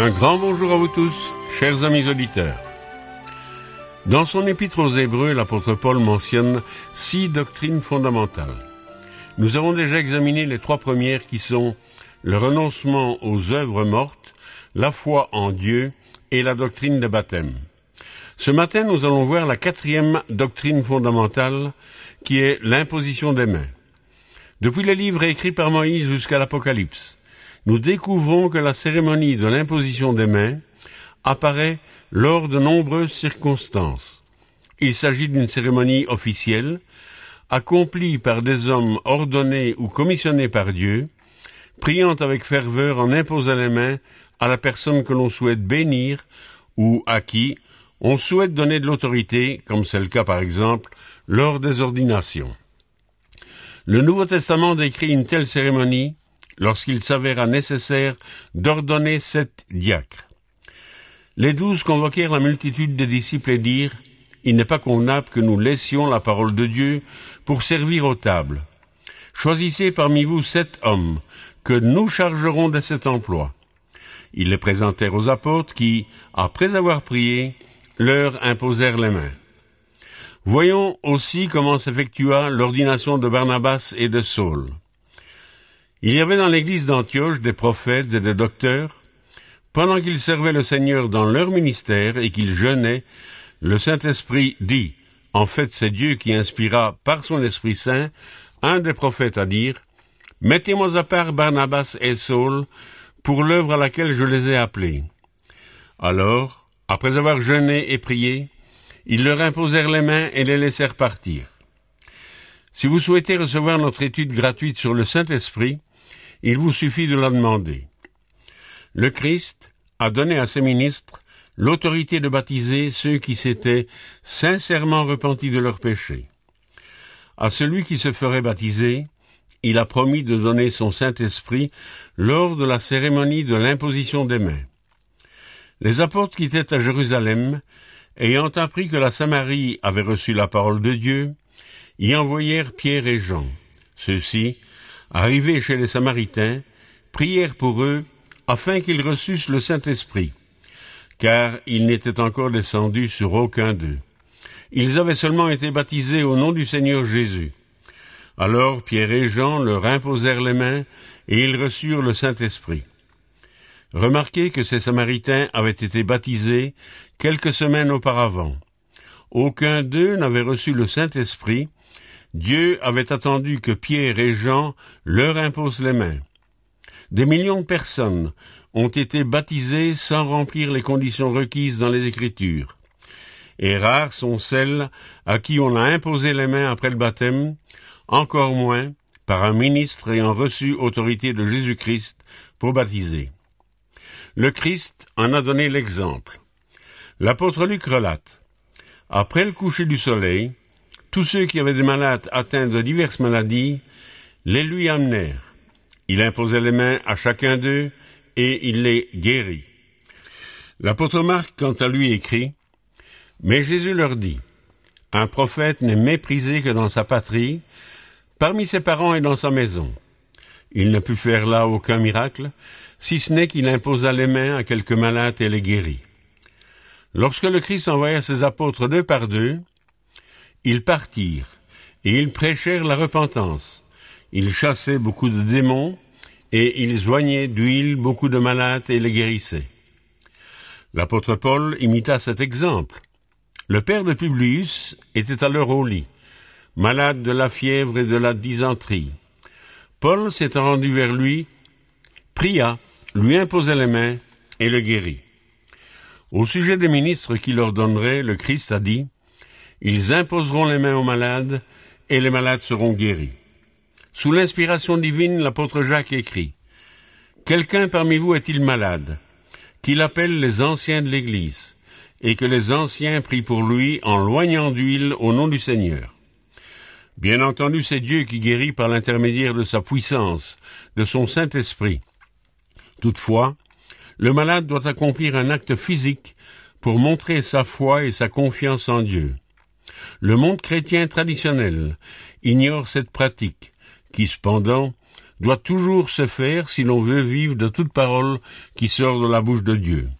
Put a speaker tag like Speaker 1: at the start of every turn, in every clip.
Speaker 1: Un grand bonjour à vous tous, chers amis auditeurs. Dans son épître aux Hébreux, l'apôtre Paul mentionne 6 doctrines fondamentales. Nous avons déjà examiné les 3 premières qui sont le renoncement aux œuvres mortes, la foi en Dieu et la doctrine des baptêmes. Ce matin, nous allons voir la 4e doctrine fondamentale qui est l'imposition des mains. Depuis les livres écrits par Moïse jusqu'à l'Apocalypse, nous découvrons que la cérémonie de l'imposition des mains apparaît lors de nombreuses circonstances. Il s'agit d'une cérémonie officielle, accomplie par des hommes ordonnés ou commissionnés par Dieu, priant avec ferveur en imposant les mains à la personne que l'on souhaite bénir ou à qui on souhaite donner de l'autorité, comme c'est le cas par exemple lors des ordinations. Le Nouveau Testament décrit une telle cérémonie lorsqu'il s'avéra nécessaire d'ordonner 7 diacres. Les 12 convoquèrent la multitude des disciples et dirent « Il n'est pas convenable que nous laissions la parole de Dieu pour servir aux tables. Choisissez parmi vous 7 hommes que nous chargerons de cet emploi. » Ils les présentèrent aux apôtres qui, après avoir prié, leur imposèrent les mains. Voyons aussi comment s'effectua l'ordination de Barnabas et de Saul. Il y avait dans l'église d'Antioche des prophètes et des docteurs. Pendant qu'ils servaient le Seigneur dans leur ministère et qu'ils jeûnaient, le Saint-Esprit dit, en fait c'est Dieu qui inspira par son Esprit Saint un des prophètes à dire, « Mettez-moi à part Barnabas et Saul pour l'œuvre à laquelle je les ai appelés. » Alors, après avoir jeûné et prié, ils leur imposèrent les mains et les laissèrent partir. Si vous souhaitez recevoir notre étude gratuite sur le Saint-Esprit, il vous suffit de la demander. Le Christ a donné à ses ministres l'autorité de baptiser ceux qui s'étaient sincèrement repentis de leurs péchés. À celui qui se ferait baptiser, il a promis de donner son Saint-Esprit lors de la cérémonie de l'imposition des mains. Les apôtres qui étaient à Jérusalem, ayant appris que la Samarie avait reçu la parole de Dieu, y envoyèrent Pierre et Jean. Ceux-ci, arrivés chez les Samaritains, prièrent pour eux afin qu'ils reçussent le Saint-Esprit, car il n'était encore descendu sur aucun d'eux. Ils avaient seulement été baptisés au nom du Seigneur Jésus. Alors Pierre et Jean leur imposèrent les mains et ils reçurent le Saint-Esprit. Remarquez que ces Samaritains avaient été baptisés quelques semaines auparavant. Aucun d'eux n'avait reçu le Saint-Esprit. Dieu avait attendu que Pierre et Jean leur imposent les mains. Des millions de personnes ont été baptisées sans remplir les conditions requises dans les Écritures. Et rares sont celles à qui on a imposé les mains après le baptême, encore moins par un ministre ayant reçu autorité de Jésus-Christ pour baptiser. Le Christ en a donné l'exemple. L'apôtre Luc relate « Après le coucher du soleil, tous ceux qui avaient des malades atteints de diverses maladies les lui amenèrent. Il imposait les mains à chacun d'eux et il les guérit. » L'apôtre Marc, quant à lui, écrit « Mais Jésus leur dit, un prophète n'est méprisé que dans sa patrie, parmi ses parents et dans sa maison. Il ne put faire là aucun miracle, si ce n'est qu'il imposa les mains à quelques malades et les guérit. Lorsque le Christ envoya ses apôtres 2 par 2, ils partirent, et ils prêchèrent la repentance. Ils chassaient beaucoup de démons, et ils joignaient d'huile beaucoup de malades et les guérissaient. L'apôtre Paul imita cet exemple. Le père de Publius était alors au lit, malade de la fièvre et de la dysenterie. Paul, s'étant rendu vers lui, pria, lui imposa les mains et le guérit. Au sujet des ministres qui leur donneraient, le Christ a dit, « Ils imposeront les mains aux malades, et les malades seront guéris. » Sous l'inspiration divine, l'apôtre Jacques écrit, « Quelqu'un parmi vous est-il malade, qu'il appelle les anciens de l'Église, et que les anciens prient pour lui en loignant d'huile au nom du Seigneur. » Bien entendu, c'est Dieu qui guérit par l'intermédiaire de sa puissance, de son Saint-Esprit. Toutefois, le malade doit accomplir un acte physique pour montrer sa foi et sa confiance en Dieu. Le monde chrétien traditionnel ignore cette pratique, qui cependant doit toujours se faire si l'on veut vivre de toute parole qui sort de la bouche de Dieu.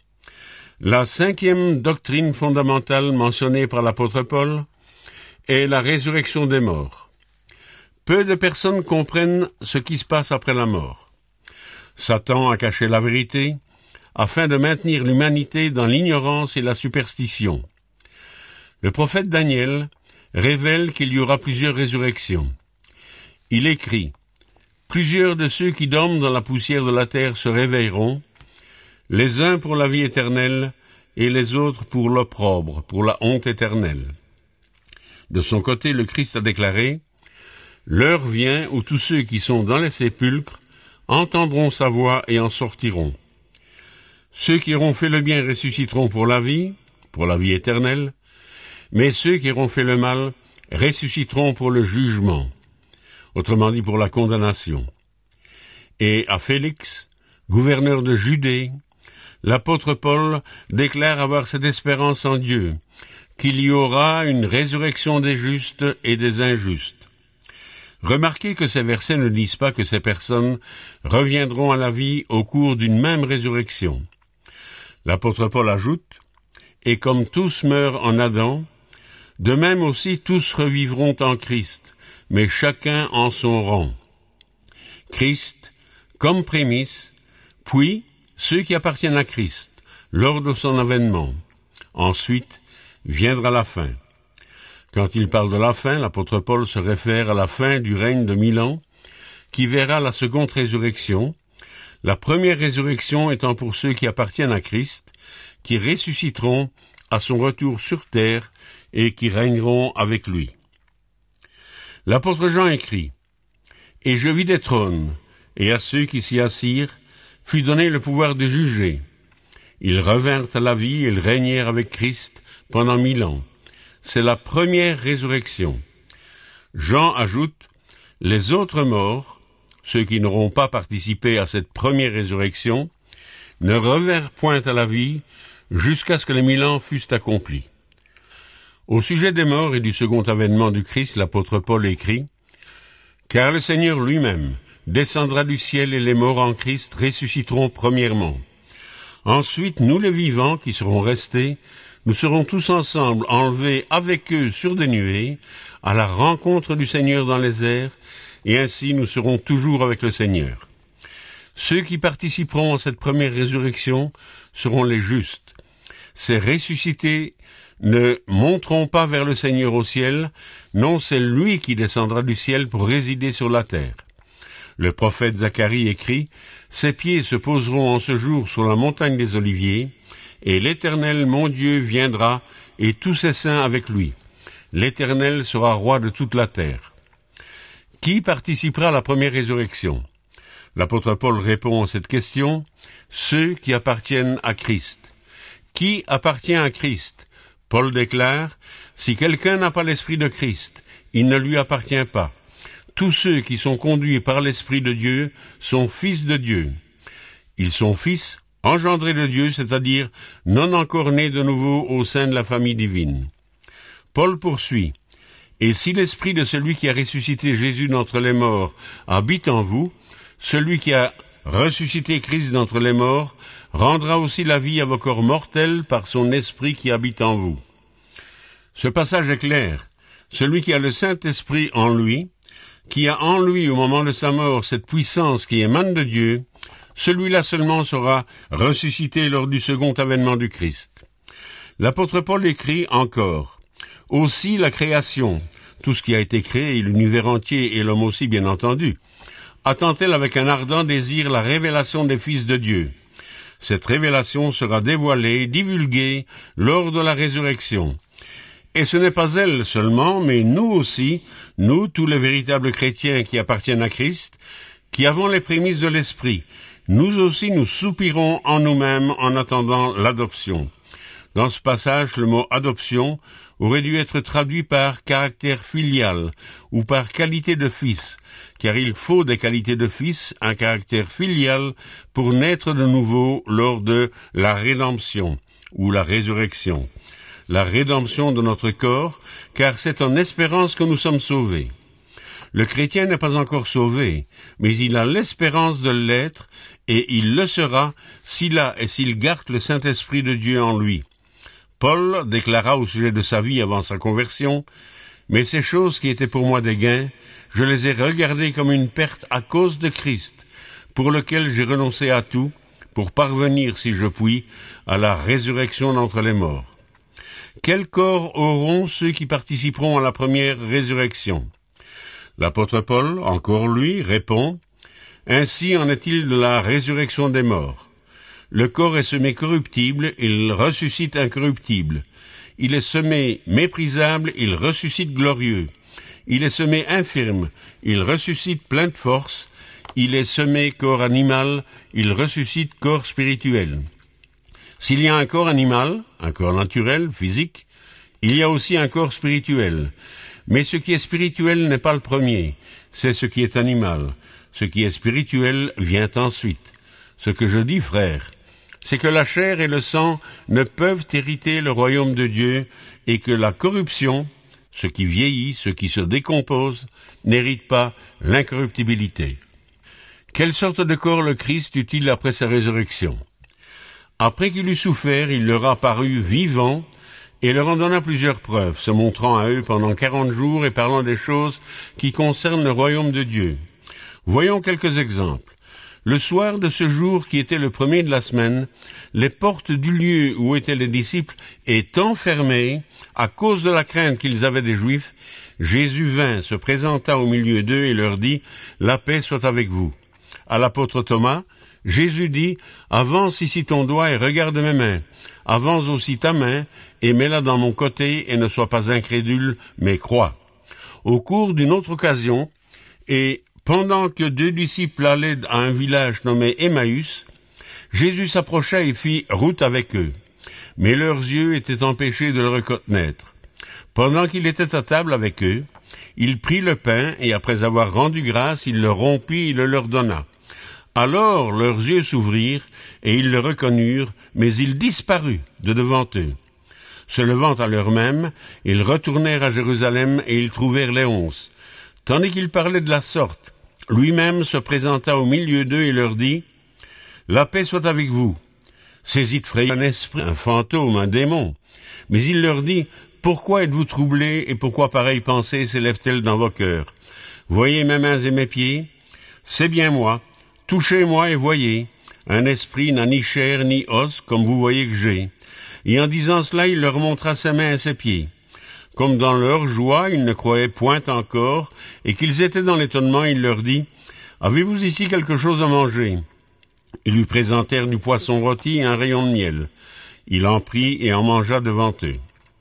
Speaker 1: La 5e doctrine fondamentale mentionnée par l'apôtre Paul est la résurrection des morts. Peu de personnes comprennent ce qui se passe après la mort. Satan a caché la vérité afin de maintenir l'humanité dans l'ignorance et la superstition. Le prophète Daniel révèle qu'il y aura plusieurs résurrections. Il écrit « Plusieurs de ceux qui dorment dans la poussière de la terre se réveilleront, les uns pour la vie éternelle et les autres pour l'opprobre, pour la honte éternelle. » De son côté, le Christ a déclaré « L'heure vient où tous ceux qui sont dans les sépulcres entendront sa voix et en sortiront. Ceux qui auront fait le bien ressusciteront pour la vie éternelle, mais ceux qui auront fait le mal ressusciteront pour le jugement, autrement dit pour la condamnation. » Et à Félix, gouverneur de Judée, l'apôtre Paul déclare avoir cette espérance en Dieu, qu'il y aura une résurrection des justes et des injustes. Remarquez que ces versets ne disent pas que ces personnes reviendront à la vie au cours d'une même résurrection. L'apôtre Paul ajoute « Et comme tous meurent en Adam, de même aussi tous revivront en Christ, mais chacun en son rang. Christ comme prémisse, puis ceux qui appartiennent à Christ, lors de son avènement. Ensuite viendra la fin. » Quand il parle de la fin, l'apôtre Paul se réfère à la fin du règne de 1000 ans, qui verra la seconde résurrection, la première résurrection étant pour ceux qui appartiennent à Christ, qui ressusciteront à son retour sur terre et qui régneront avec lui. L'apôtre Jean écrit « Et je vis des trônes, et à ceux qui s'y assirent fut donné le pouvoir de juger. Ils revinrent à la vie et ils régnèrent avec Christ pendant 1000 ans. C'est la première résurrection. » Jean ajoute « Les autres morts, ceux qui n'auront pas participé à cette première résurrection, ne revinrent point à la vie jusqu'à ce que les 1000 ans fussent accomplis. » Au sujet des morts et du second avènement du Christ, l'apôtre Paul écrit « Car le Seigneur lui-même descendra du ciel et les morts en Christ ressusciteront premièrement. Ensuite, nous les vivants qui serons restés, nous serons tous ensemble enlevés avec eux sur des nuées, à la rencontre du Seigneur dans les airs, et ainsi nous serons toujours avec le Seigneur. Ceux qui participeront à cette première résurrection seront les justes. Ces ressuscités ne monteront pas vers le Seigneur au ciel, non, c'est lui qui descendra du ciel pour résider sur la terre. Le prophète Zacharie écrit « Ses pieds se poseront en ce jour sur la montagne des Oliviers, et l'Éternel, mon Dieu, viendra, et tous ses saints avec lui. L'Éternel sera roi de toute la terre. » Qui participera à la première résurrection? L'apôtre Paul répond à cette question « Ceux qui appartiennent à Christ. » Qui appartient à Christ? Paul déclare « Si quelqu'un n'a pas l'Esprit de Christ, il ne lui appartient pas. Tous ceux qui sont conduits par l'Esprit de Dieu sont fils de Dieu. Ils sont fils engendrés de Dieu, c'est-à-dire non encore nés de nouveau au sein de la famille divine. » Paul poursuit « Et si l'Esprit de celui qui a ressuscité Jésus d'entre les morts habite en vous, celui qui a ressuscité Christ d'entre les morts rendra aussi la vie à vos corps mortels par son Esprit qui habite en vous. » Ce passage est clair. Celui qui a le Saint-Esprit en lui, qui a en lui au moment de sa mort cette puissance qui émane de Dieu, celui-là seulement sera ressuscité lors du second avènement du Christ. L'apôtre Paul écrit encore « Aussi la création, tout ce qui a été créé, l'univers entier et l'homme aussi bien entendu, attend-elle avec un ardent désir la révélation des fils de Dieu. Cette révélation sera dévoilée, divulguée lors de la résurrection. Et ce n'est pas elle seulement, mais nous aussi, nous, tous les véritables chrétiens qui appartiennent à Christ, qui avons les prémices de l'Esprit, nous aussi nous soupirons en nous-mêmes en attendant l'adoption. » Dans ce passage, le mot « adoption » aurait dû être traduit par « caractère filial » ou par « qualité de fils », car il faut des qualités de fils, un caractère filial, pour naître de nouveau lors de la rédemption ou la résurrection. La rédemption de notre corps, car c'est en espérance que nous sommes sauvés. Le chrétien n'est pas encore sauvé, mais il a l'espérance de l'être, et il le sera s'il a et s'il garde le Saint-Esprit de Dieu en lui. Paul déclara au sujet de sa vie avant sa conversion, « Mais ces choses qui étaient pour moi des gains, je les ai regardées comme une perte à cause de Christ, pour lequel j'ai renoncé à tout, pour parvenir, si je puis, à la résurrection d'entre les morts. » Quel corps auront ceux qui participeront à la première résurrection? L'apôtre Paul, encore lui, répond, « Ainsi en est-il de la résurrection des morts. Le corps est semé corruptible, il ressuscite incorruptible. Il est semé méprisable, il ressuscite glorieux. Il est semé infirme, il ressuscite plein de force. Il est semé corps animal, il ressuscite corps spirituel. » S'il y a un corps animal, un corps naturel, physique, il y a aussi un corps spirituel. Mais ce qui est spirituel n'est pas le premier, c'est ce qui est animal. Ce qui est spirituel vient ensuite. Ce que je dis, frère, c'est que la chair et le sang ne peuvent hériter le royaume de Dieu et que la corruption, ce qui vieillit, ce qui se décompose, n'hérite pas l'incorruptibilité. Quelle sorte de corps le Christ eut-il après sa résurrection? Après qu'il eut souffert, il leur apparut vivant et leur en donna plusieurs preuves, se montrant à eux pendant 40 jours et parlant des choses qui concernent le royaume de Dieu. Voyons quelques exemples. Le soir de ce jour qui était le premier de la semaine, les portes du lieu où étaient les disciples étant fermées, à cause de la crainte qu'ils avaient des Juifs, Jésus vint, se présenta au milieu d'eux et leur dit « La paix soit avec vous ». À l'apôtre Thomas, Jésus dit « Avance ici ton doigt et regarde mes mains. Avance aussi ta main et mets-la dans mon côté et ne sois pas incrédule, mais crois. » Au cours d'une autre occasion, et pendant que 2 disciples allaient à un village nommé Emmaüs, Jésus s'approcha et fit route avec eux. Mais leurs yeux étaient empêchés de le reconnaître. Pendant qu'il était à table avec eux, il prit le pain et après avoir rendu grâce, il le rompit et le leur donna. Alors leurs yeux s'ouvrirent et ils le reconnurent, mais il disparut de devant eux. Se levant à l'heure même, ils retournèrent à Jérusalem et ils trouvèrent les 11. Tandis qu'ils parlaient de la sorte, lui-même se présenta au milieu d'eux et leur dit « La paix soit avec vous. » Saisis de frayeur un esprit, un fantôme, un démon. Mais il leur dit « Pourquoi êtes-vous troublés et pourquoi pareille pensée s'élève-t-elle dans vos cœurs? Voyez mes mains et mes pieds? C'est bien moi. Touchez-moi et voyez. Un esprit n'a ni chair ni os, comme vous voyez que j'ai. » Et en disant cela, il leur montra ses mains et ses pieds. Comme dans leur joie, ils ne croyaient point encore, et qu'ils étaient dans l'étonnement, il leur dit « Avez-vous ici quelque chose à manger ?» Ils lui présentèrent du poisson rôti et un rayon de miel. Il en prit et en mangea devant eux.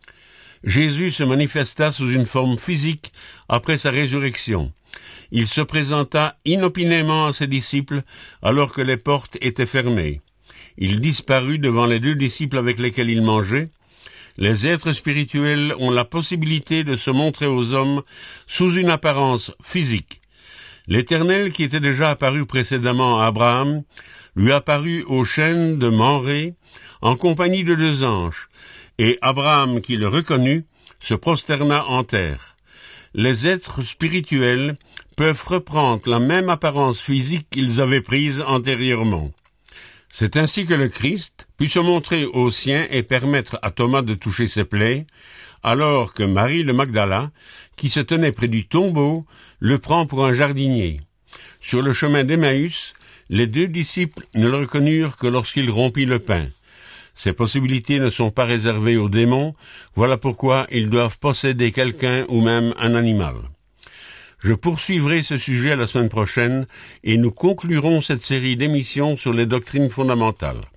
Speaker 1: Jésus se manifesta sous une forme physique après sa résurrection. Il se présenta inopinément à ses disciples alors que les portes étaient fermées. Il disparut devant les 2 disciples avec lesquels il mangeait. Les êtres spirituels ont la possibilité de se montrer aux hommes sous une apparence physique. L'Éternel, qui était déjà apparu précédemment à Abraham, lui apparut aux chênes de Mamré en compagnie de 2 anges, et Abraham, qui le reconnut, se prosterna en terre. Les êtres spirituels peuvent reprendre la même apparence physique qu'ils avaient prise antérieurement. C'est ainsi que le Christ put se montrer aux siens et permettre à Thomas de toucher ses plaies, alors que Marie le Magdala, qui se tenait près du tombeau, le prend pour un jardinier. Sur le chemin d'Emmaüs, les 2 disciples ne le reconnurent que lorsqu'il rompit le pain. Ces possibilités ne sont pas réservées aux démons, voilà pourquoi ils doivent posséder quelqu'un ou même un animal. Je poursuivrai ce sujet la semaine prochaine et nous conclurons cette série d'émissions sur les doctrines fondamentales.